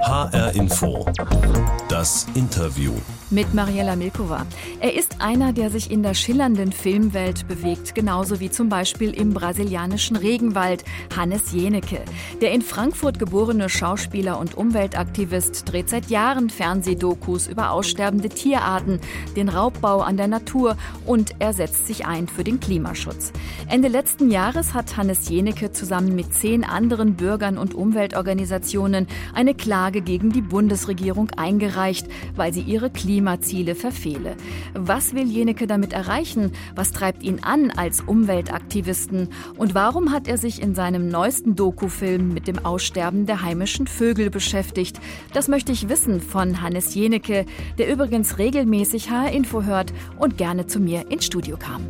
HR Info. Das Interview. Mit Mariella Milkova. Er ist einer, der sich in der schillernden Filmwelt bewegt, genauso wie zum Beispiel im brasilianischen Regenwald, Hannes Jenecke. Der in Frankfurt geborene Schauspieler und Umweltaktivist dreht seit Jahren Fernsehdokus über aussterbende Tierarten, den Raubbau an der Natur und er setzt sich ein für den Klimaschutz. Ende letzten Jahres hat Hannes Jenecke zusammen mit 10 anderen Bürgern und Umweltorganisationen eine Klage gegen die Bundesregierung eingereicht, weil sie ihre Klimaziele verfehle. Was will Jenecke damit erreichen? Was treibt ihn an als Umweltaktivisten? Und warum hat er sich in seinem neuesten Dokufilm mit dem Aussterben der heimischen Vögel beschäftigt? Das möchte ich wissen von Hannes Jenecke, der übrigens regelmäßig HR Info hört und gerne zu mir ins Studio kam.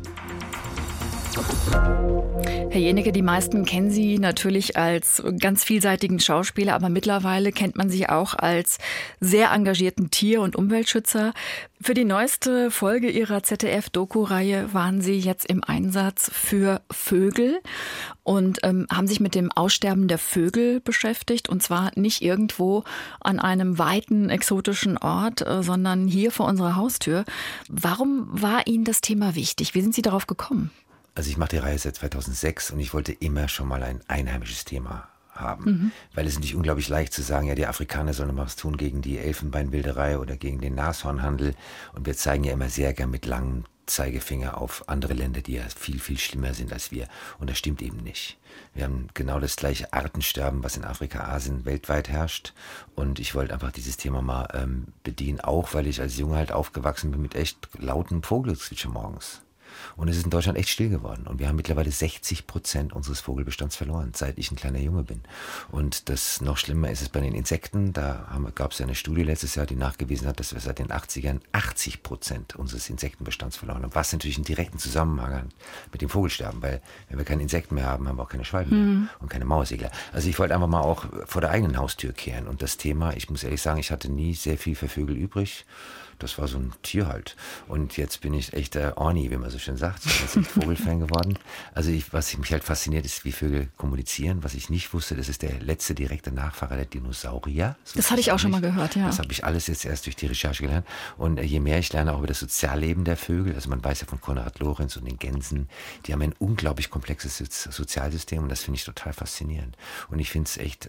Herr Jenecke, die meisten kennen Sie natürlich als ganz vielseitigen Schauspieler, aber mittlerweile kennt man Sie auch als sehr engagierten Tier- und Umweltschützer. Für die neueste Folge Ihrer ZDF-Doku-Reihe waren Sie jetzt im Einsatz für Vögel und haben sich mit dem Aussterben der Vögel beschäftigt. Und zwar nicht irgendwo an einem weiten, exotischen Ort, sondern hier vor unserer Haustür. Warum war Ihnen das Thema wichtig? Wie sind Sie darauf gekommen? Also ich mache die Reihe seit 2006 und ich wollte immer schon mal ein einheimisches Thema haben. Weil es ist nicht unglaublich leicht zu sagen, ja, die Afrikaner sollen mal was tun gegen die Elfenbeinwilderei oder gegen den Nashornhandel. Und wir zeigen ja immer sehr gern mit langem Zeigefinger auf andere Länder, die ja viel, viel schlimmer sind als wir. Und das stimmt eben nicht. Wir haben genau das gleiche Artensterben, was in Afrika, Asien weltweit herrscht. Und ich wollte einfach dieses Thema mal bedienen, auch weil ich als Junge halt aufgewachsen bin mit echt lautem Vogelgezwitscher morgens. Und es ist in Deutschland echt still geworden. Und wir haben mittlerweile 60% unseres Vogelbestands verloren, seit ich ein kleiner Junge bin. Und das noch schlimmer ist es bei den Insekten. Da gab es ja eine Studie letztes Jahr, die nachgewiesen hat, dass wir seit den 80ern 80% unseres Insektenbestands verloren haben. Was natürlich einen direkten Zusammenhang hat mit dem Vogelsterben. Weil wenn wir keine Insekten mehr haben, haben wir auch keine Schwalben mehr und keine Mauersegler. Also ich wollte einfach mal auch vor der eigenen Haustür kehren. Und das Thema, ich muss ehrlich sagen, ich hatte nie sehr viel für Vögel übrig. Das war so ein Tier halt. Und jetzt bin ich echter Orni, wie man so schön sagt. Ich bin echt Vogelfan geworden. Also was mich halt fasziniert, ist, wie Vögel kommunizieren. Was ich nicht wusste, das ist der letzte direkte Nachfahre der Dinosaurier. Das hatte ich auch schon mal gehört, ja. Das habe ich alles jetzt erst durch die Recherche gelernt. Und je mehr ich lerne auch über das Sozialleben der Vögel, also man weiß ja von Konrad Lorenz und den Gänsen, die haben ein unglaublich komplexes Sozialsystem und das finde ich total faszinierend. Und ich finde es echt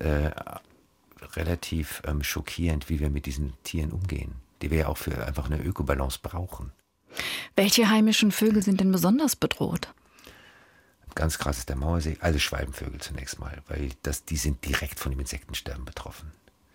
relativ schockierend, wie wir mit diesen Tieren umgehen, die wir ja auch für einfach eine Ökobalance brauchen. Welche heimischen Vögel sind denn besonders bedroht? Ganz krass ist der Mauersegler, alle Schwalbenvögel zunächst mal, weil die sind direkt von dem Insektensterben betroffen.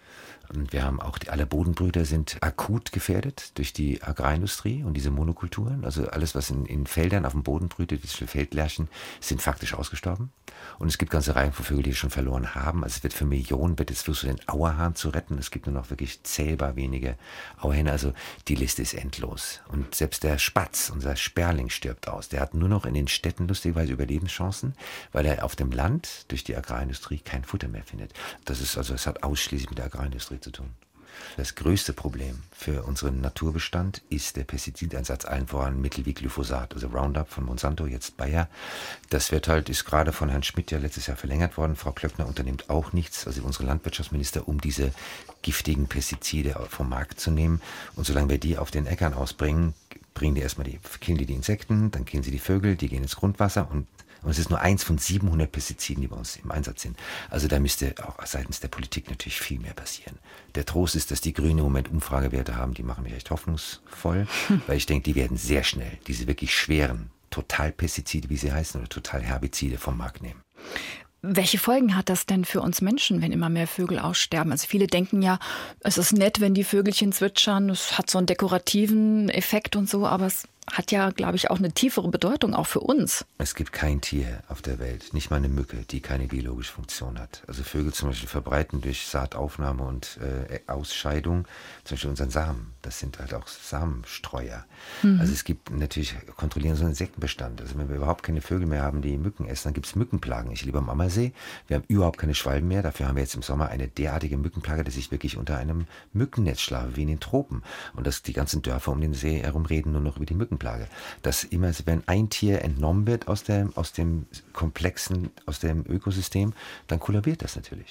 Und wir haben auch alle Bodenbrüter sind akut gefährdet durch die Agrarindustrie und diese Monokulturen. Also alles, was in Feldern auf dem Boden brütet, diese Feldlärchen, sind faktisch ausgestorben. Und es gibt ganze Reihen von Vögeln, die es schon verloren haben. Also es wird für Millionen, wird es versucht, den Auerhahn zu retten. Es gibt nur noch wirklich zählbar wenige Auerhähne. Also die Liste ist endlos. Und selbst der Spatz, unser Sperling, stirbt aus. Der hat nur noch in den Städten lustigerweise Überlebenschancen, weil er auf dem Land durch die Agrarindustrie kein Futter mehr findet. Es hat ausschließlich mit der Agrarindustrie zu tun. Das größte Problem für unseren Naturbestand ist der Pestizideinsatz, allen voran Mittel wie Glyphosat, also Roundup von Monsanto, jetzt Bayer. Das ist gerade von Herrn Schmidt ja letztes Jahr verlängert worden. Frau Klöckner unternimmt auch nichts, also unsere Landwirtschaftsminister, um diese giftigen Pestizide vom Markt zu nehmen. Und solange wir die auf den Äckern ausbringen, killen die Insekten, dann killen sie die Vögel, die gehen ins Grundwasser und es ist nur eins von 700 Pestiziden, die bei uns im Einsatz sind. Also da müsste auch seitens der Politik natürlich viel mehr passieren. Der Trost ist, dass die Grünen im Moment Umfragewerte haben, die machen mich echt hoffnungsvoll, weil ich denke, die werden sehr schnell diese wirklich schweren Totalpestizide, wie sie heißen, oder Totalherbizide vom Markt nehmen. Welche Folgen hat das denn für uns Menschen, wenn immer mehr Vögel aussterben? Also viele denken ja, es ist nett, wenn die Vögelchen zwitschern, es hat so einen dekorativen Effekt und so, aber es hat ja, glaube ich, auch eine tiefere Bedeutung, auch für uns. Es gibt kein Tier auf der Welt, nicht mal eine Mücke, die keine biologische Funktion hat. Also Vögel zum Beispiel verbreiten durch Saataufnahme und Ausscheidung zum Beispiel unseren Samen. Das sind halt auch Samenstreuer. Also es gibt natürlich, kontrollieren so einen Insektenbestand. Also wenn wir überhaupt keine Vögel mehr haben, die Mücken essen, dann gibt es Mückenplagen. Ich lebe am Ammersee, wir haben überhaupt keine Schwalben mehr. Dafür haben wir jetzt im Sommer eine derartige Mückenplage, dass ich wirklich unter einem Mückennetz schlafe, wie in den Tropen. Und dass die ganzen Dörfer um den See herum reden nur noch über die Mückenplage. Dass immer, wenn ein Tier entnommen wird aus dem Komplexen, aus dem Ökosystem, dann kollabiert das natürlich.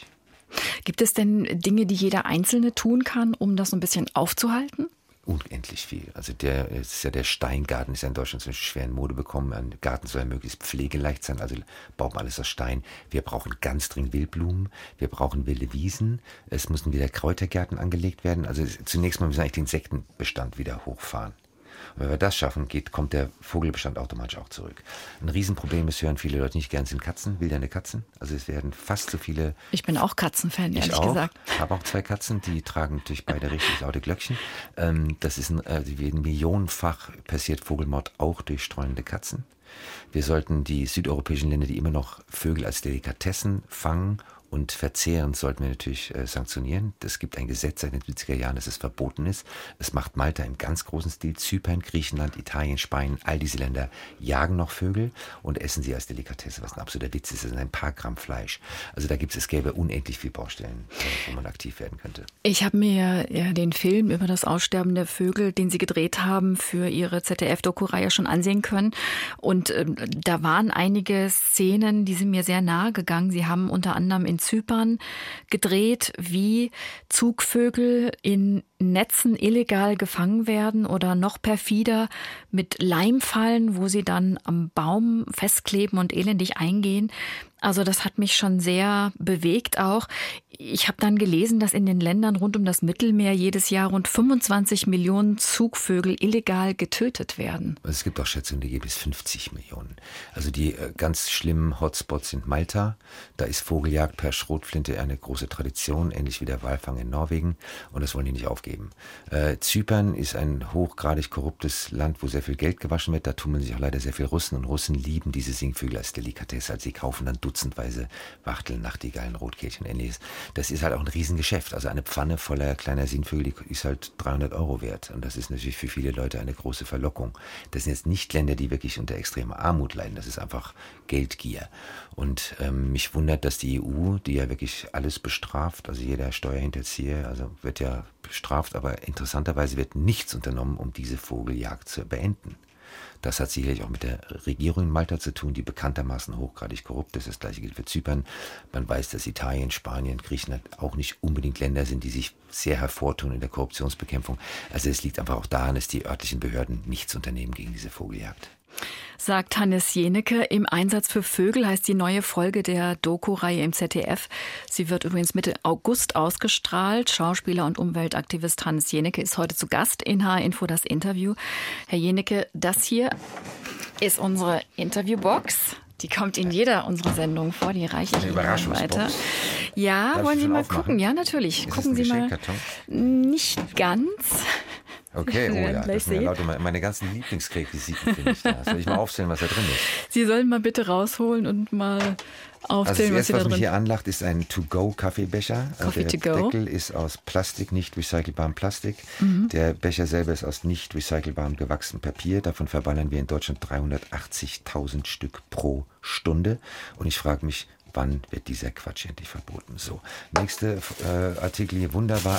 Gibt es denn Dinge, die jeder Einzelne tun kann, um das so ein bisschen aufzuhalten? Unendlich viel. Also der Steingarten ist ja in Deutschland so schwer in Mode bekommen. Ein Garten soll ja möglichst pflegeleicht sein, also baut man alles aus Stein. Wir brauchen ganz dringend Wildblumen, wir brauchen wilde Wiesen, es müssen wieder Kräutergärten angelegt werden. Also zunächst mal müssen wir eigentlich den Insektenbestand wieder hochfahren. Und wenn wir das schaffen, kommt der Vogelbestand automatisch auch zurück. Ein Riesenproblem, das hören viele Leute nicht gern, sind Katzen, wildernde Katzen. Also es werden fast so viele... Ich bin auch Katzenfan, ehrlich gesagt. Ich habe auch 2 Katzen, die tragen natürlich beide richtig laute Glöckchen. Das ist millionenfach passiert Vogelmord auch durch streunende Katzen. Wir sollten die südeuropäischen Länder, die immer noch Vögel als Delikatessen fangen und verzehren, sollten wir natürlich sanktionieren. Es gibt ein Gesetz seit den 70er Jahren, dass es verboten ist. Es macht Malta im ganz großen Stil. Zypern, Griechenland, Italien, Spanien, all diese Länder jagen noch Vögel und essen sie als Delikatesse, was ein absoluter Witz ist. Das sind ein paar Gramm Fleisch. Also es gäbe unendlich viele Baustellen, wo man aktiv werden könnte. Ich habe mir den Film über das Aussterben der Vögel, den Sie gedreht haben, für Ihre ZDF-Doku-Reihe schon ansehen können. Und da waren einige Szenen, die sind mir sehr nahe gegangen. Sie haben unter anderem in Zypern gedreht, wie Zugvögel in Netzen illegal gefangen werden oder noch perfider mit Leimfallen, wo sie dann am Baum festkleben und elendig eingehen. Also das hat mich schon sehr bewegt auch. Ich habe dann gelesen, dass in den Ländern rund um das Mittelmeer jedes Jahr rund 25 Millionen Zugvögel illegal getötet werden. Es gibt auch Schätzungen, die gibt es 50 Millionen. Also die ganz schlimmen Hotspots sind Malta. Da ist Vogeljagd per Schrotflinte eine große Tradition, ähnlich wie der Walfang in Norwegen. Und das wollen die nicht aufgeben. Zypern ist ein hochgradig korruptes Land, wo sehr viel Geld gewaschen wird. Da tummeln sich auch leider sehr viele Russen. Und Russen lieben diese Singvögel als Delikatesse. Also sie kaufen dann dutzendweise Wachteln, Nachtigallen, Rotkehlchen und Ähnliches. Das ist halt auch ein Riesengeschäft. Also eine Pfanne voller kleiner Singvögel, die ist halt 300 € wert. Und das ist natürlich für viele Leute eine große Verlockung. Das sind jetzt nicht Länder, die wirklich unter extremer Armut leiden. Das ist einfach Geldgier. Und mich wundert, dass die EU, die ja wirklich alles bestraft, also jeder Steuerhinterzieher, also wird ja bestraft, aber interessanterweise wird nichts unternommen, um diese Vogeljagd zu beenden. Das hat sicherlich auch mit der Regierung in Malta zu tun, die bekanntermaßen hochgradig korrupt ist. Das gleiche gilt für Zypern. Man weiß, dass Italien, Spanien, Griechenland auch nicht unbedingt Länder sind, die sich sehr hervortun in der Korruptionsbekämpfung. Also es liegt einfach auch daran, dass die örtlichen Behörden nichts unternehmen gegen diese Vogeljagd. Sagt Hannes Jenecke. Im Einsatz für Vögel heißt die neue Folge der Doku-Reihe im ZDF. Sie wird übrigens Mitte August ausgestrahlt. Schauspieler und Umweltaktivist Hannes Jenecke ist heute zu Gast in HR Info das Interview. Herr Jenecke, das hier ist unsere Interviewbox. Die kommt in jeder unserer Sendungen vor, die reiche ich Ihnen weiter. Ja, wollen Sie mal gucken? Ja, natürlich. Gucken Sie mal. Nicht ganz. Okay, oh ja, das sind ja lauter meine ganzen Lieblingsrequisiten, finde ich da. Soll ich mal aufzählen, was da drin ist? Sie sollen mal bitte rausholen und mal aufzählen, was Sie da drin... Was mich hier anlacht, ist ein To-Go-Kaffeebecher. Der Deckel ist aus Plastik, nicht recycelbarem Plastik. Mhm. Der Becher selber ist aus nicht recycelbarem gewachsenem Papier. Davon verballern wir in Deutschland 380.000 Stück pro Stunde. Und ich frage mich, wann wird dieser Quatsch endlich verboten? So, nächste Artikel hier, wunderbar,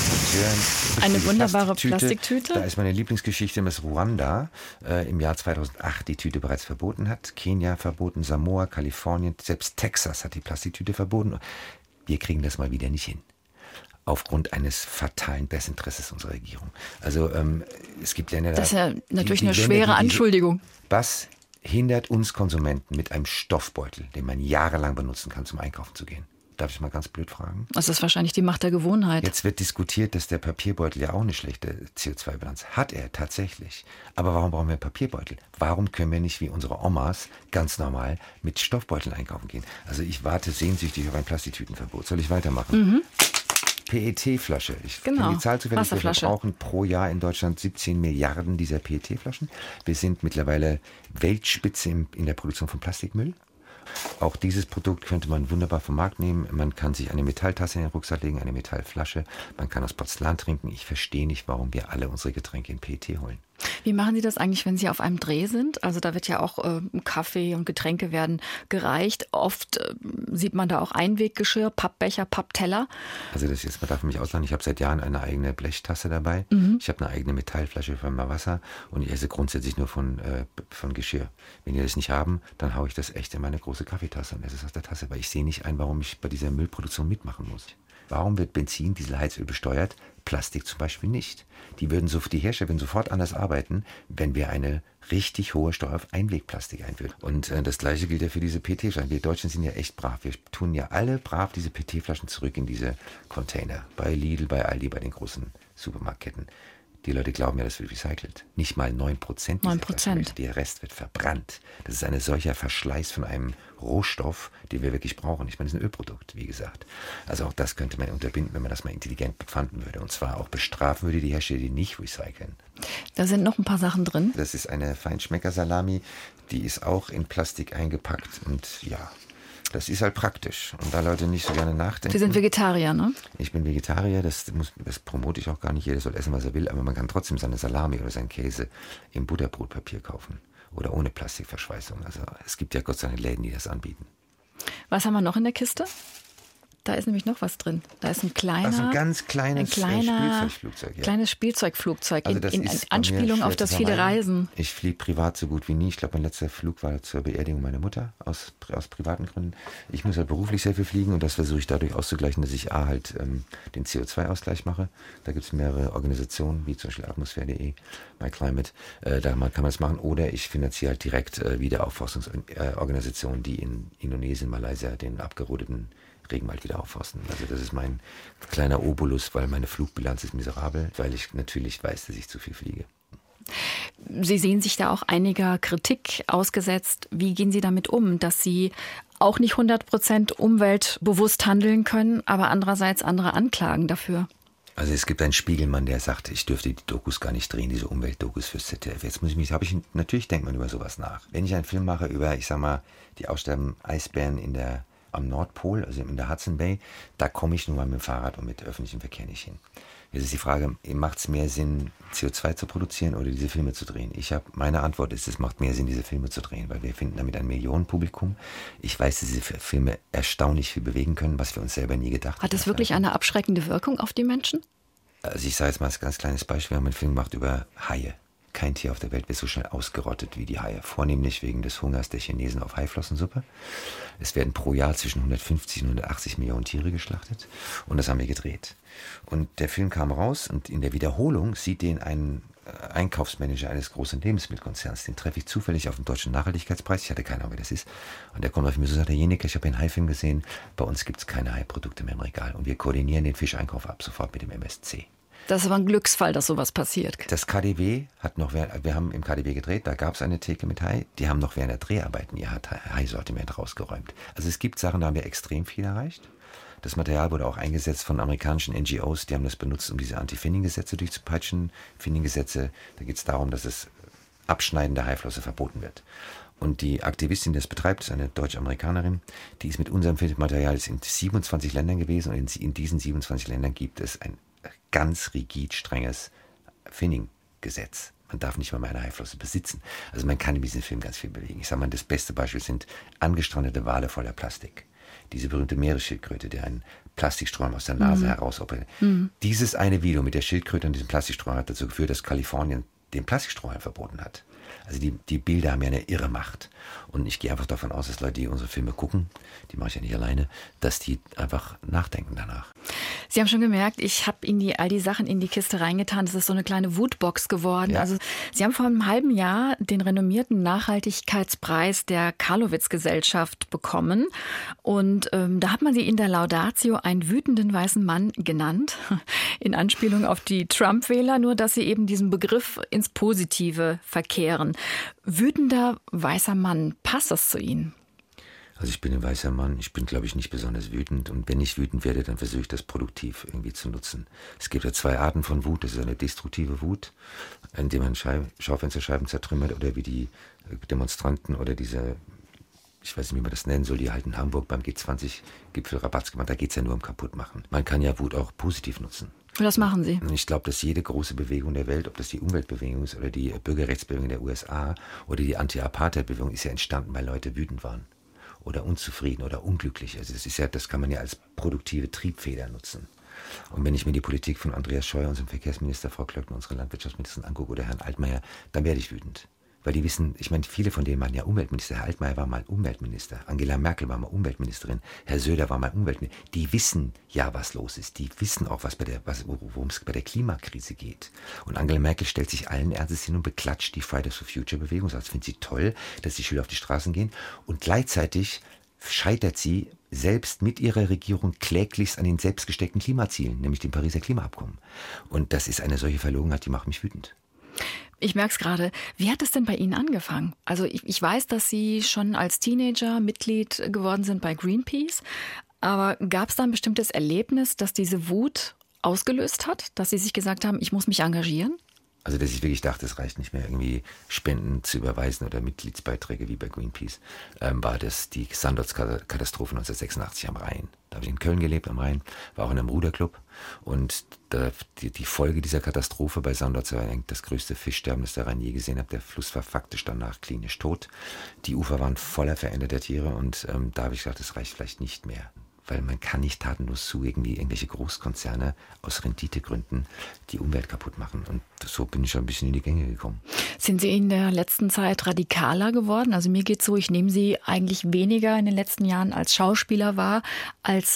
eine wunderbare Plastiktüte. Da ist meine Lieblingsgeschichte, dass Ruanda im Jahr 2008 die Tüte bereits verboten hat. Kenia verboten, Samoa, Kalifornien, selbst Texas hat die Plastiktüte verboten. Wir kriegen das mal wieder nicht hin. Aufgrund eines fatalen Desinteresses unserer Regierung. Also es gibt Länder... Das ist ja natürlich eine schwere Anschuldigung. Was hindert uns Konsumenten mit einem Stoffbeutel, den man jahrelang benutzen kann, zum Einkaufen zu gehen? Darf ich mal ganz blöd fragen? Das ist wahrscheinlich die Macht der Gewohnheit. Jetzt wird diskutiert, dass der Papierbeutel ja auch eine schlechte CO2-Bilanz hat. Er tatsächlich. Aber warum brauchen wir Papierbeutel? Warum können wir nicht wie unsere Omas ganz normal mit Stoffbeuteln einkaufen gehen? Also ich warte sehnsüchtig auf ein Plastiktütenverbot. Soll ich weitermachen? Mhm. PET-Flasche. Ich kenne die Zahl zufällig. Wir brauchen pro Jahr in Deutschland 17 Milliarden dieser PET-Flaschen. Wir sind mittlerweile Weltspitze in der Produktion von Plastikmüll. Auch dieses Produkt könnte man wunderbar vom Markt nehmen. Man kann sich eine Metalltasse in den Rucksack legen, eine Metallflasche. Man kann aus Porzellan trinken. Ich verstehe nicht, warum wir alle unsere Getränke in PET holen. Wie machen Sie das eigentlich, wenn Sie auf einem Dreh sind? Also da wird ja auch Kaffee und Getränke werden gereicht. Oft sieht man da auch Einweggeschirr, Pappbecher, Pappteller. Also das jetzt, man darf mich auslachen, ich habe seit Jahren eine eigene Blechtasse dabei. Ich habe eine eigene Metallflasche für mein Wasser und ich esse grundsätzlich nur von Geschirr. Wenn die das nicht haben, dann haue ich das echt in meine große Kaffeetasse und esse es aus der Tasse, weil ich sehe nicht ein, warum ich bei dieser Müllproduktion mitmachen muss. Warum wird Benzin, Diesel, Heizöl besteuert, Plastik zum Beispiel nicht? Die Hersteller würden sofort anders arbeiten, wenn wir eine richtig hohe Steuer auf Einwegplastik einführen. Und das Gleiche gilt ja für diese PET-Flaschen. Wir Deutschen sind ja echt brav. Wir tun ja alle brav diese PET-Flaschen zurück in diese Container. Bei Lidl, bei Aldi, bei den großen Supermarktketten. Die Leute glauben ja, das wird recycelt. Nicht mal 9%. 9%. Der Rest wird verbrannt. Das ist ein solcher Verschleiß von einem Rohstoff, den wir wirklich brauchen. Ich meine, das ist ein Ölprodukt, wie gesagt. Also auch das könnte man unterbinden, wenn man das mal intelligent bepfanden würde. Und zwar auch bestrafen würde die Hersteller, die nicht recyceln. Da sind noch ein paar Sachen drin. Das ist eine Feinschmecker-Salami. Die ist auch in Plastik eingepackt. Und ja, das ist halt praktisch. Und da Leute nicht so gerne nachdenken. Sie sind Vegetarier, ne? Ich bin Vegetarier, das promote ich auch gar nicht. Jeder soll essen, was er will, aber man kann trotzdem seine Salami oder seinen Käse im Butterbrotpapier kaufen. Oder ohne Plastikverschweißung. Also es gibt ja Gott sei Dank Läden, die das anbieten. Was haben wir noch in der Kiste? Da ist nämlich noch was drin. Da ist ein ganz kleines Spielzeugflugzeug. Ja. Kleines Spielzeugflugzeug Also in Anspielung auf das viele Reisen. Ich fliege privat so gut wie nie. Ich glaube, mein letzter Flug war zur Beerdigung meiner Mutter aus privaten Gründen. Ich muss halt beruflich sehr viel fliegen und das versuche ich dadurch auszugleichen, dass ich den CO2-Ausgleich mache. Da gibt es mehrere Organisationen, wie zum Beispiel Atmosphäre.de, MyClimate. Da kann man das machen. Oder ich finanziere halt direkt Wiederaufforstungsorganisationen, die in Indonesien, Malaysia den abgerodeten Regenwald wieder aufforsten. Also das ist mein kleiner Obolus, weil meine Flugbilanz ist miserabel, weil ich natürlich weiß, dass ich zu viel fliege. Sie sehen sich da auch einiger Kritik ausgesetzt. Wie gehen Sie damit um, dass Sie auch nicht 100% umweltbewusst handeln können, aber andererseits andere anklagen dafür? Also es gibt einen Spiegelmann, der sagt, ich dürfte die Dokus gar nicht drehen, diese Umweltdokus fürs ZDF. Natürlich denkt man über sowas nach. Wenn ich einen Film mache über, ich sag mal, die aussterbenden Eisbären am Nordpol, also in der Hudson Bay, da komme ich nun mal mit dem Fahrrad und mit öffentlichem Verkehr nicht hin. Jetzt ist die Frage, macht es mehr Sinn, CO2 zu produzieren oder diese Filme zu drehen? Meine Antwort ist, es macht mehr Sinn, diese Filme zu drehen, weil wir finden damit ein Millionenpublikum. Ich weiß, dass diese Filme erstaunlich viel bewegen können, was wir uns selber nie gedacht haben. Hat das wirklich eine abschreckende Wirkung auf die Menschen? Also ich sage jetzt mal ein ganz kleines Beispiel. Wir haben einen Film gemacht über Haie. Kein Tier auf der Welt wird so schnell ausgerottet wie die Haie. Vornehmlich wegen des Hungers der Chinesen auf Haiflossensuppe. Es werden pro Jahr zwischen 150 und 180 Millionen Tiere geschlachtet. Und das haben wir gedreht. Und der Film kam raus und in der Wiederholung sieht den ein Einkaufsmanager eines großen Lebensmittelkonzerns. Den treffe ich zufällig auf dem Deutschen Nachhaltigkeitspreis. Ich hatte keine Ahnung, wer das ist. Und der kommt auf mich so, sagt, Herr Jenecke, ich habe einen Haifilm gesehen. Bei uns gibt es keine Haiprodukte mehr im Regal. Und wir koordinieren den Fischeinkauf ab sofort mit dem MSC. Das ist aber ein Glücksfall, dass sowas passiert. Das KaDeWe wir haben im KaDeWe gedreht, da gab es eine Theke mit Hai, die haben noch während der Dreharbeiten ihr Hai-Sortiment rausgeräumt. Also es gibt Sachen, da haben wir extrem viel erreicht. Das Material wurde auch eingesetzt von amerikanischen NGOs, die haben das benutzt, um diese Anti-Finning-Gesetze durchzupeitschen. Finning-Gesetze, da geht es darum, dass das Abschneiden der Haiflosse verboten wird. Und die Aktivistin, die das betreibt, ist eine Deutsch-Amerikanerin, die ist mit unserem Filmmaterial in 27 Ländern gewesen und in diesen 27 Ländern gibt es ein ganz rigid strenges Finning-Gesetz. Man darf nicht mal mehr eine Haiflosse besitzen. Also man kann in diesem Film ganz viel bewegen. Ich sage mal, das beste Beispiel sind angestrandete Wale voller Plastik. Diese berühmte Meeresschildkröte, der einen Plastikstrom aus der Nase herausoperiert. Dieses eine Video mit der Schildkröte und diesem Plastikstrom hat dazu geführt, dass Kalifornien den Plastikstrom verboten hat. Also die Bilder haben ja eine irre Macht. Und ich gehe einfach davon aus, dass Leute, die unsere Filme gucken, die mache ich ja nicht alleine, dass die einfach nachdenken danach. Sie haben schon gemerkt, ich habe all die Sachen in die Kiste reingetan. Das ist so eine kleine Wutbox geworden. Ja. Also Sie haben vor einem halben Jahr den renommierten Nachhaltigkeitspreis der Karlowitz-Gesellschaft bekommen. Und da hat man Sie in der Laudatio einen wütenden weißen Mann genannt, in Anspielung auf die Trump-Wähler, nur dass Sie eben diesen Begriff ins Positive verkehren. Wütender weißer Mann, passt das zu Ihnen? Also ich bin ein weißer Mann, ich bin, glaube ich, nicht besonders wütend. Und wenn ich wütend werde, dann versuche ich das produktiv irgendwie zu nutzen. Es gibt ja zwei Arten von Wut. Das ist eine destruktive Wut, indem man Schaufensterscheiben zertrümmert oder wie die Demonstranten oder diese, ich weiß nicht, wie man das nennen soll, die halt in Hamburg beim G20-Gipfel Rabatz gemacht. Da geht es ja nur um Kaputtmachen. Man kann ja Wut auch positiv nutzen. Und das machen Sie. Und ich glaube, dass jede große Bewegung der Welt, ob das die Umweltbewegung ist oder die Bürgerrechtsbewegung der USA oder die Anti-Apartheid-Bewegung, ist ja entstanden, weil Leute wütend waren oder unzufrieden oder unglücklich. Also das kann man ja als produktive Triebfeder nutzen. Und wenn ich mir die Politik von Andreas Scheuer, unserem Verkehrsminister, Frau Klöckner, unsere Landwirtschaftsministerin angucke oder Herrn Altmaier, dann werde ich wütend. Weil die wissen, ich meine, viele von denen waren ja Umweltminister. Herr Altmaier war mal Umweltminister. Angela Merkel war mal Umweltministerin. Herr Söder war mal Umweltminister. Die wissen ja, was los ist. Die wissen auch, worum es bei der Klimakrise geht. Und Angela Merkel stellt sich allen Ernstes hin und beklatscht die Fridays for Future Bewegung. Das findet sie toll, dass die Schüler auf die Straßen gehen. Und gleichzeitig scheitert sie selbst mit ihrer Regierung kläglichst an den selbstgesteckten Klimazielen, nämlich dem Pariser Klimaabkommen. Und das ist eine solche Verlogenheit, die macht mich wütend. Ich merke es gerade. Wie hat es denn bei Ihnen angefangen? Also ich weiß, dass Sie schon als Teenager Mitglied geworden sind bei Greenpeace. Aber gab es da ein bestimmtes Erlebnis, das diese Wut ausgelöst hat? Dass Sie sich gesagt haben, ich muss mich engagieren? Also dass ich wirklich dachte, es reicht nicht mehr, irgendwie Spenden zu überweisen oder Mitgliedsbeiträge wie bei Greenpeace, war das die Sandoz-Katastrophe 1986 am Rhein. Da habe ich in Köln gelebt, am Rhein, war auch in einem Ruderclub. Und die Folge dieser Katastrophe bei Sandoz war das größte Fischsterben, das der Rhein je gesehen hat. Der Fluss war faktisch danach klinisch tot. Die Ufer waren voller veränderter Tiere und da habe ich gedacht, das reicht vielleicht nicht mehr. Weil man kann nicht tatenlos zu irgendwelche Großkonzerne aus Renditegründen die Umwelt kaputt machen. Und so bin ich schon ein bisschen in die Gänge gekommen. Sind Sie in der letzten Zeit radikaler geworden? Also mir geht's so, ich nehme Sie eigentlich weniger in den letzten Jahren als Schauspieler wahr, als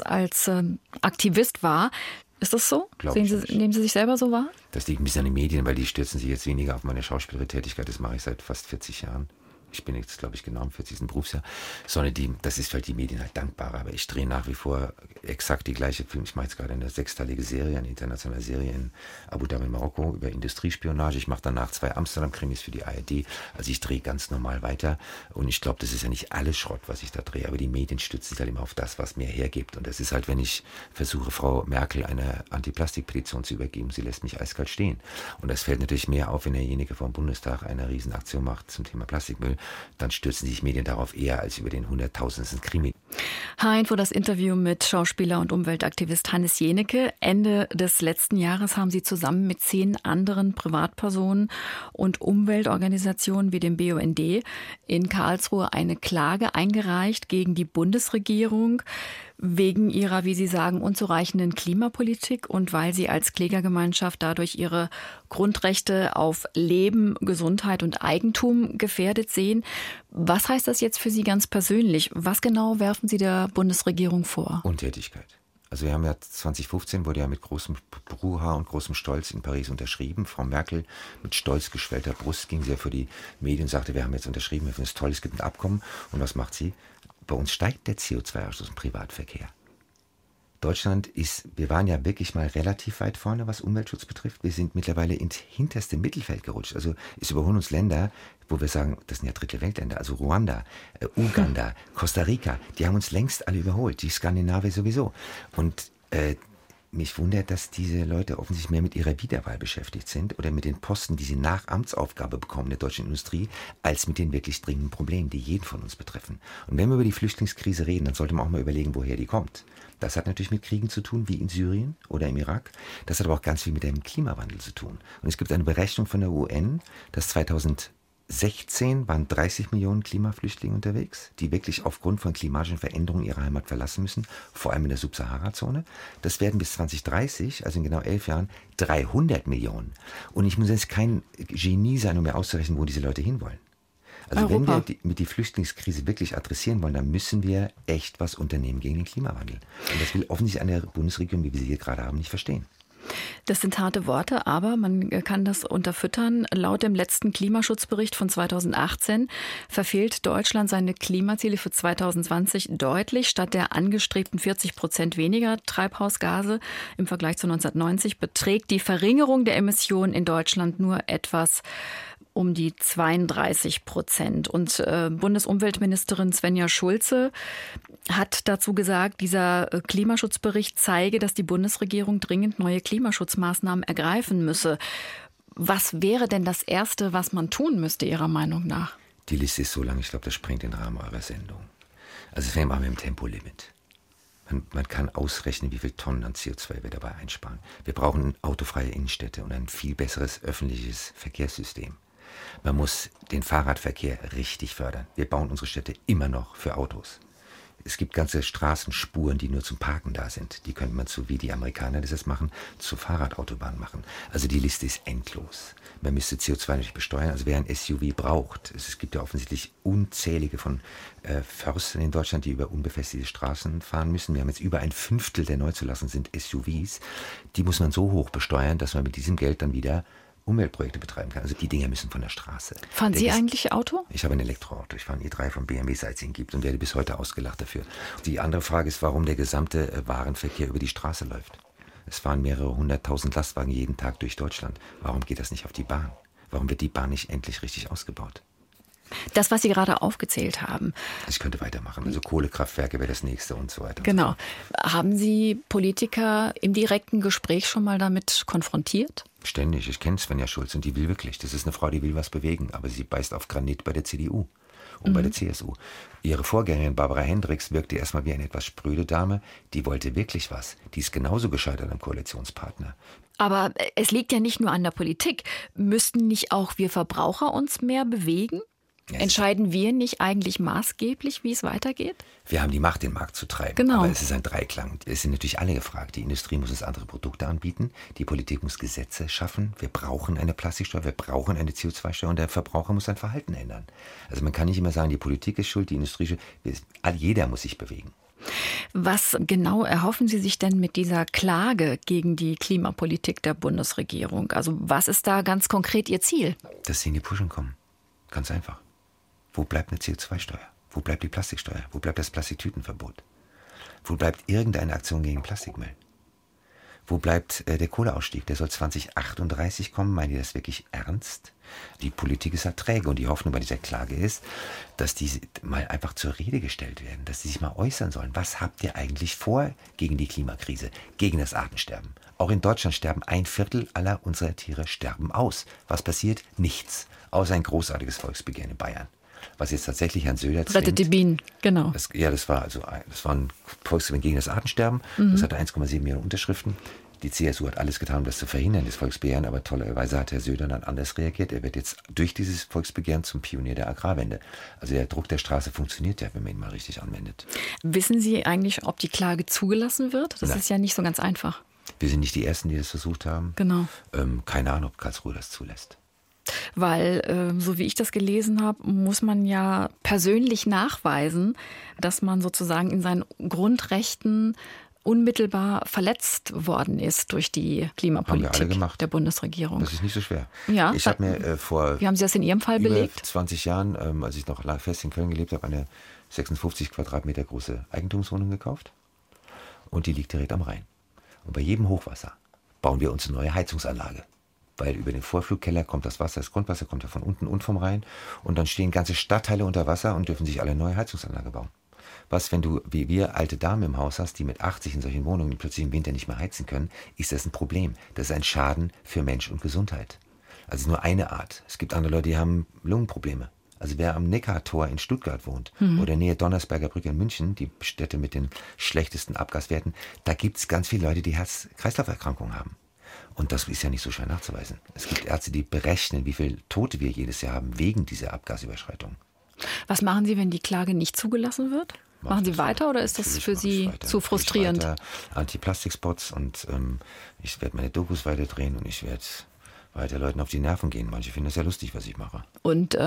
Aktivist wahr. Ist das so? Nehmen Sie sich selber so wahr? Das liegt ein bisschen an den Medien, weil die stürzen sich jetzt weniger auf meine schauspielerische Tätigkeit. Das mache ich seit fast 40 Jahren. Ich bin jetzt, glaube ich, genau im 40. Berufsjahr, sondern das ist halt die Medien halt dankbarer. Aber ich drehe nach wie vor exakt die gleiche Film. Ich mache jetzt gerade eine 6-teilige Serie, eine internationale Serie in Abu Dhabi, Marokko über Industriespionage. Ich mache danach 2 Amsterdam-Krimis für die ARD. Also ich drehe ganz normal weiter. Und ich glaube, das ist ja nicht alles Schrott, was ich da drehe. Aber die Medien stützen sich halt immer auf das, was mir hergibt. Und das ist halt, wenn ich versuche, Frau Merkel eine Anti-Plastik-Petition zu übergeben, sie lässt mich eiskalt stehen. Und das fällt natürlich mehr auf, wenn derjenige vom Bundestag eine Riesenaktion macht zum Thema Plastikmüll. Dann stürzen sich Medien darauf eher als über den hunderttausendsten Krimi. H-Info, das Interview mit Schauspieler und Umweltaktivist Hannes Jenecke. Ende des letzten Jahres haben Sie zusammen mit 10 anderen Privatpersonen und Umweltorganisationen wie dem BUND in Karlsruhe eine Klage eingereicht gegen die Bundesregierung wegen ihrer, wie Sie sagen, unzureichenden Klimapolitik und weil Sie als Klägergemeinschaft dadurch Ihre Grundrechte auf Leben, Gesundheit und Eigentum gefährdet sehen. Was heißt das jetzt für Sie ganz persönlich? Was genau werfen Sie der Bundesregierung vor? Untätigkeit. Also wir haben ja 2015 wurde ja mit großem Bruha und großem Stolz in Paris unterschrieben. Frau Merkel mit stolz geschwellter Brust ging sie ja für die Medien und sagte, wir haben jetzt unterschrieben, wir finden es toll, es gibt ein Abkommen. Und was macht sie? Bei uns steigt der CO2-Ausstoß im Privatverkehr. Deutschland wir waren ja wirklich mal relativ weit vorne, was Umweltschutz betrifft. Wir sind mittlerweile ins hinterste Mittelfeld gerutscht. Also es überholen uns Länder, wo wir sagen, das sind ja dritte Weltländer, also Ruanda, Uganda, Costa Rica, die haben uns längst alle überholt, die Skandinavier sowieso. Und mich wundert, dass diese Leute offensichtlich mehr mit ihrer Wiederwahl beschäftigt sind oder mit den Posten, die sie nach Amtsaufgabe bekommen in der deutschen Industrie, als mit den wirklich dringenden Problemen, die jeden von uns betreffen. Und wenn wir über die Flüchtlingskrise reden, dann sollte man auch mal überlegen, woher die kommt. Das hat natürlich mit Kriegen zu tun, wie in Syrien oder im Irak. Das hat aber auch ganz viel mit dem Klimawandel zu tun. Und es gibt eine Berechnung von der UN, dass 2016 waren 30 Millionen Klimaflüchtlinge unterwegs, die wirklich aufgrund von klimatischen Veränderungen ihre Heimat verlassen müssen, vor allem in der Subsahara-Zone. Das werden bis 2030, also in genau 11 Jahren, 300 Millionen. Und ich muss jetzt kein Genie sein, um mir auszurechnen, wo diese Leute hinwollen. Also Europa. wenn wir mit die Flüchtlingskrise wirklich adressieren wollen, dann müssen wir echt was unternehmen gegen den Klimawandel. Und das will offensichtlich eine Bundesregierung, wie wir sie hier gerade haben, nicht verstehen. Das sind harte Worte, aber man kann das unterfüttern. Laut dem letzten Klimaschutzbericht von 2018 verfehlt Deutschland seine Klimaziele für 2020 deutlich. Statt der angestrebten 40% weniger Treibhausgase im Vergleich zu 1990 beträgt die Verringerung der Emissionen in Deutschland nur etwas um die 32%. Und Bundesumweltministerin Svenja Schulze hat dazu gesagt, dieser Klimaschutzbericht zeige, dass die Bundesregierung dringend neue Klimaschutzmaßnahmen ergreifen müsse. Was wäre denn das Erste, was man tun müsste, Ihrer Meinung nach? Die Liste ist so lang, ich glaube, das sprengt den Rahmen eurer Sendung. Also fangen wir mal mit dem Tempolimit. Man kann ausrechnen, wie viel Tonnen an CO2 wir dabei einsparen. Wir brauchen autofreie Innenstädte und ein viel besseres öffentliches Verkehrssystem. Man muss den Fahrradverkehr richtig fördern. Wir bauen unsere Städte immer noch für Autos. Es gibt ganze Straßenspuren, die nur zum Parken da sind. Die könnte man, so wie die Amerikaner das jetzt machen, zur Fahrradautobahn machen. Also die Liste ist endlos. Man müsste CO2 natürlich besteuern. Also wer ein SUV braucht, es gibt ja offensichtlich unzählige von Förstern in Deutschland, die über unbefestigte Straßen fahren müssen. Wir haben jetzt über 1/5 der neu zu lassen sind SUVs. Die muss man so hoch besteuern, dass man mit diesem Geld dann wieder Umweltprojekte betreiben kann. Also die Dinger müssen von der Straße. Fahren Sie eigentlich Auto? Ich habe ein Elektroauto. Ich fahre ein E3 von BMW, seit es ihn gibt und werde bis heute ausgelacht dafür. Die andere Frage ist, warum der gesamte Warenverkehr über die Straße läuft. Es fahren mehrere 100.000 Lastwagen jeden Tag durch Deutschland. Warum geht das nicht auf die Bahn? Warum wird die Bahn nicht endlich richtig ausgebaut? Das, was Sie gerade aufgezählt haben. Ich könnte weitermachen. Also Kohlekraftwerke wäre das nächste und so weiter. Genau. Haben Sie Politiker im direkten Gespräch schon mal damit konfrontiert? Ständig. Ich kenne Svenja Schulz und die will wirklich. Das ist eine Frau, die will was bewegen. Aber sie beißt auf Granit bei der CDU und bei der CSU. Ihre Vorgängerin Barbara Hendricks wirkte erstmal wie eine etwas spröde Dame. Die wollte wirklich was. Die ist genauso gescheitert am Koalitionspartner. Aber es liegt ja nicht nur an der Politik. Müssten nicht auch wir Verbraucher uns mehr bewegen? Ja, entscheiden wir nicht eigentlich maßgeblich, wie es weitergeht? Wir haben die Macht, den Markt zu treiben. Genau. Aber es ist ein Dreiklang. Es sind natürlich alle gefragt. Die Industrie muss uns andere Produkte anbieten. Die Politik muss Gesetze schaffen. Wir brauchen eine Plastiksteuer, wir brauchen eine CO2-Steuer und der Verbraucher muss sein Verhalten ändern. Also man kann nicht immer sagen, die Politik ist schuld, die Industrie ist schuld. Jeder muss sich bewegen. Was genau erhoffen Sie sich denn mit dieser Klage gegen die Klimapolitik der Bundesregierung? Also was ist da ganz konkret Ihr Ziel? Dass sie in die Puschen kommen. Ganz einfach. Wo bleibt eine CO2-Steuer? Wo bleibt die Plastiksteuer? Wo bleibt das Plastiktütenverbot? Wo bleibt irgendeine Aktion gegen Plastikmüll? Wo bleibt der Kohleausstieg? Der soll 2038 kommen. Meinen die das wirklich ernst? Die Politik ist ja träge und die Hoffnung bei dieser Klage ist, dass die mal einfach zur Rede gestellt werden, dass sie sich mal äußern sollen. Was habt ihr eigentlich vor gegen die Klimakrise, gegen das Artensterben? Auch in Deutschland sterben 1/4 aller unserer Tiere sterben aus. Was passiert? Nichts. Außer ein großartiges Volksbegehren in Bayern. Was jetzt tatsächlich Herrn Söder zwingt. Rettet die Bienen, genau. Das war ein Volksbegehren gegen das Artensterben. Das hatte 1,7 Millionen Unterschriften. Die CSU hat alles getan, um das zu verhindern, das Volksbegehren. Aber tollerweise hat Herr Söder dann anders reagiert. Er wird jetzt durch dieses Volksbegehren zum Pionier der Agrarwende. Also der Druck der Straße funktioniert ja, wenn man ihn mal richtig anwendet. Wissen Sie eigentlich, ob die Klage zugelassen wird? Das ist ja nicht so ganz einfach. Wir sind nicht die Ersten, die das versucht haben. Genau. Keine Ahnung, ob Karlsruhe das zulässt. Weil, so wie ich das gelesen habe, muss man ja persönlich nachweisen, dass man sozusagen in seinen Grundrechten unmittelbar verletzt worden ist durch die Klimapolitik der Bundesregierung. Das ist nicht so schwer. Ja, ich habe mir wie haben Sie das in Ihrem Fall belegt? Vor 20 Jahren, als ich noch fest in Köln gelebt habe, eine 56 Quadratmeter große Eigentumswohnung gekauft. Und die liegt direkt am Rhein. Und bei jedem Hochwasser bauen wir uns eine neue Heizungsanlage. Weil über den Vorflugkeller kommt das Wasser, das Grundwasser kommt ja von unten und vom Rhein. Und dann stehen ganze Stadtteile unter Wasser und dürfen sich alle eine neue Heizungsanlage bauen. Was, wenn du, wie wir, alte Damen im Haus hast, die mit 80 in solchen Wohnungen plötzlich im Winter nicht mehr heizen können, ist das ein Problem. Das ist ein Schaden für Mensch und Gesundheit. Also nur eine Art. Es gibt andere Leute, die haben Lungenprobleme. Also wer am Neckartor in Stuttgart wohnt oder nähe Donnersberger Brücke in München, die Städte mit den schlechtesten Abgaswerten, da gibt es ganz viele Leute, die Herz-Kreislauf-Erkrankungen haben. Und das ist ja nicht so schwer nachzuweisen. Es gibt Ärzte, die berechnen, wie viele Tote wir jedes Jahr haben wegen dieser Abgasüberschreitung. Was machen Sie, wenn die Klage nicht zugelassen wird? Machen Sie weiter oder ist das für Sie zu frustrierend? Ich weiter Anti-Plastik-Spots und ich werde meine Dokus weiter drehen und ich werde weiter Leuten auf die Nerven gehen. Manche finden es ja lustig, was ich mache. Und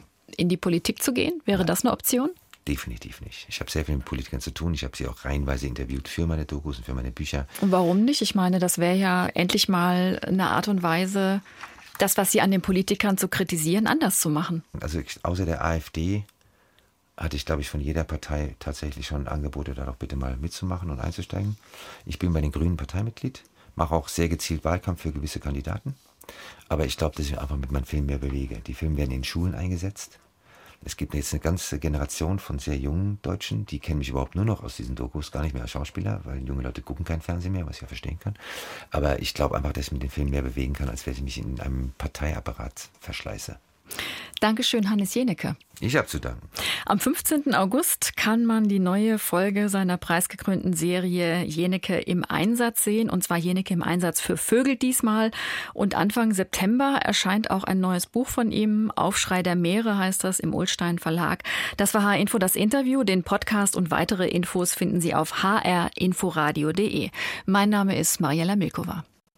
in die Politik zu gehen, wäre das eine Option? Definitiv nicht. Ich habe sehr viel mit Politikern zu tun. Ich habe sie auch reihenweise interviewt für meine Dokus und für meine Bücher. Und warum nicht? Ich meine, das wäre ja endlich mal eine Art und Weise, das, was Sie an den Politikern zu kritisieren, anders zu machen. Also außer der AfD hatte ich, glaube ich, von jeder Partei tatsächlich schon Angebote, da doch bitte mal mitzumachen und einzusteigen. Ich bin bei den Grünen Parteimitglied, mache auch sehr gezielt Wahlkampf für gewisse Kandidaten. Aber ich glaube, dass ich einfach mit meinem Film mehr bewege. Die Filme werden in Schulen eingesetzt. Es gibt jetzt eine ganze Generation von sehr jungen Deutschen, die kennen mich überhaupt nur noch aus diesen Dokus, gar nicht mehr als Schauspieler, weil junge Leute gucken kein Fernsehen mehr, was ich ja verstehen kann. Aber ich glaube einfach, dass ich mit dem Film mehr bewegen kann, als wenn ich mich in einem Parteiapparat verschleiße. Dankeschön, Hannes Jenecke. Ich habe zu danken. Am 15. August kann man die neue Folge seiner preisgekrönten Serie Jeneke im Einsatz sehen. Und zwar Jeneke im Einsatz für Vögel diesmal. Und Anfang September erscheint auch ein neues Buch von ihm. Aufschrei der Meere heißt das im Ullstein Verlag. Das war HR-Info das Interview. Den Podcast und weitere Infos finden Sie auf hrinforadio.de. Mein Name ist Mariella Milkova.